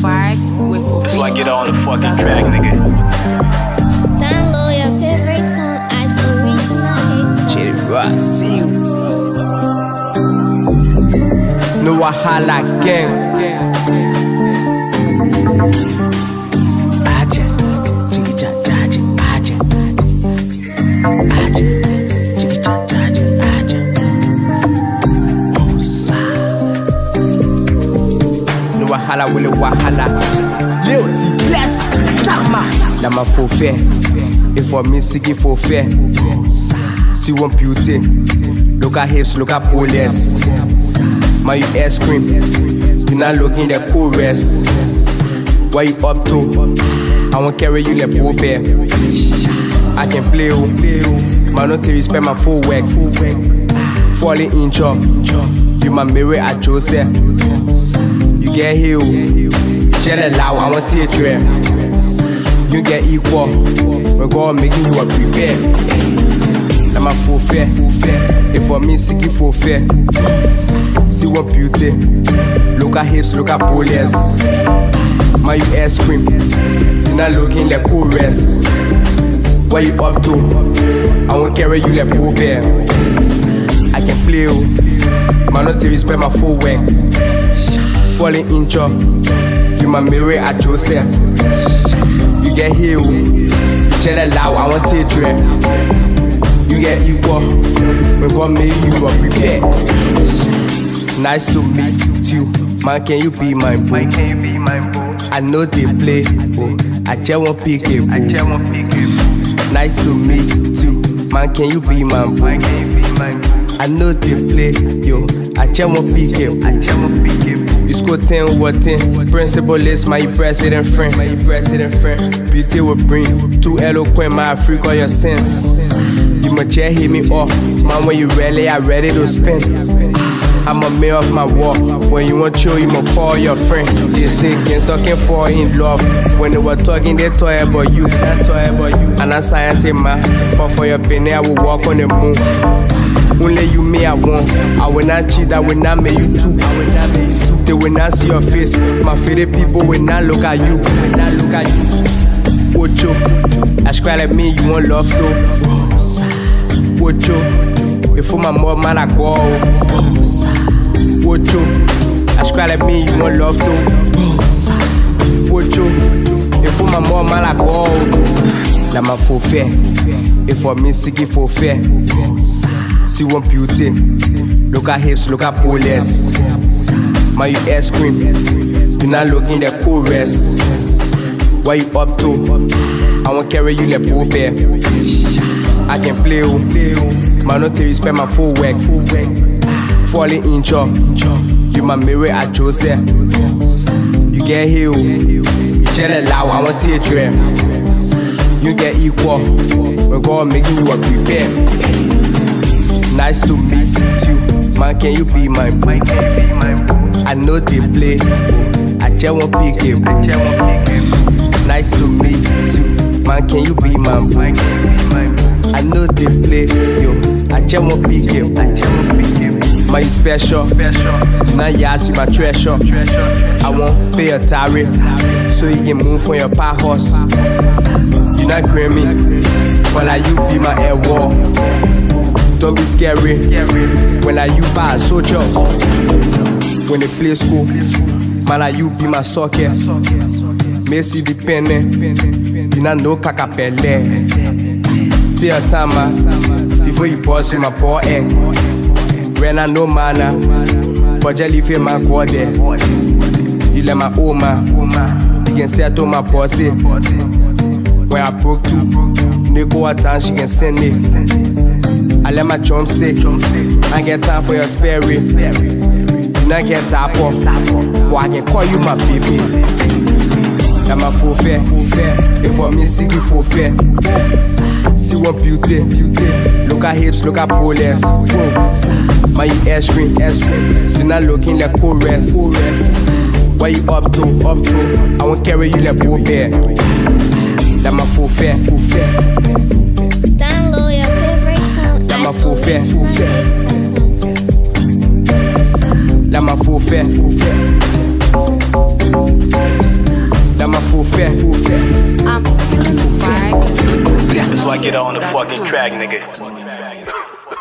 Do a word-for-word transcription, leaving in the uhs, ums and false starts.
vibes with That's why I get on the fucking track, nigga. Download your favorite song at Original Hits. Cherry Rock, see you. No Wahala gang. Aja, chiki cha cha aja. Aja, chiki cha cha aja. Osa. No Wahala will Wahala. Lil T bless. Tama. La ma faut faire. Et for me sigi faut faire. See one beauty. Look at hips, look at police. My you ass cream. You not looking the coolest. What you up to? I won't carry you like Bo Bear. I can play you. Man, not till you spend my full work. Falling in chop. You my mirror at Joseph. You get healed. Share the loud, I want to teach you. You get equal. We're going making you a prepare. I'm a full fair. If for me, sicky full fair. See what beauty. Look at hips, look at police. My you ass cream. You not looking like cool rest. What you up to? I won't carry you like Bo Bear. I can play you. Man, not till you spend my full work. Falling in chop. You my mirror at Joseph. You get healed. Share the loud, I want to teach you. You get equal. We're gonna make you a prepare. Nice to meet you. Man, can you be my boo? I know they play. Oh, I just want pick it. Nice to meet you. Man, can you be my boo? I know they play. Yo, I just want pick it. You score ten over ten. Principal is my president friend. My president friend. Beauty will bring. Too eloquent, my freak all your sense. You must just hit me off. Man, when you ready, I ready to spin. I'm a man of my walk. When you want chill, you must call your friend. They say against talking for in love. When they were talking, they talk about you. They talk about you. And I'm scientist, man. But for your penny, I will walk on the moon. Only you me I want. I will not cheat, I will not make you too. I will not make you too. They will not see your face. My favorite people will not look at you. Will not look at you. Ocho, I scratch at me, you want love too. Ocho, before my mom man I go. Ocho, I scratch at me, you want love too. Ocho, before my mom man I go. La ma faut faire. If for me sicky faut faire. See one beauty. Look at hips, look at police. My you ass cream. You not looking the coolest. What you up to? I won't carry you like Bo Bear. I can play you. Man, not till you spend my full work. Falling in chop. You my mirror at Joseph. You get healed. Share the loud, I want to teach you. You get equal. We're gonna make you a prepare. Nice to meet you. Man, can you be my boo? I know they play. I just want pick it. Nice to meet you. Man, can you be my boo? I know they play. Yo, I just want pick it. My special. Now you ask you my treasure. I won't pay a tariff. So you can move from your power horse. You not creamy. Well, like you be my air wall. Don't be scary. When I you buy soldiers. When they play school, man, I you be my soccer. Messi dependent. You not know kakapele. Take your time before you pause in my poor egg. When I know mana, but you leave my god there. You let my oma. You can say I told my bossy. When I broke two, Nico a time she can send it. I let my drumstick. I get time for your spare rib. You not get tap up, but I can call you my baby. I'm a full fair. If for me, sicky full fair. See what beauty. Look at hips, look at police. My you ass cream. You not looking like cool rest. What you up to? Up to? I won't carry you like Bo Bear. I'm a full fair. Download your favorite song I'm a at full fair. Original Hits. Là ma faux fait. fair. I'm feeling the vibe. That's why I get on the fucking track, nigga.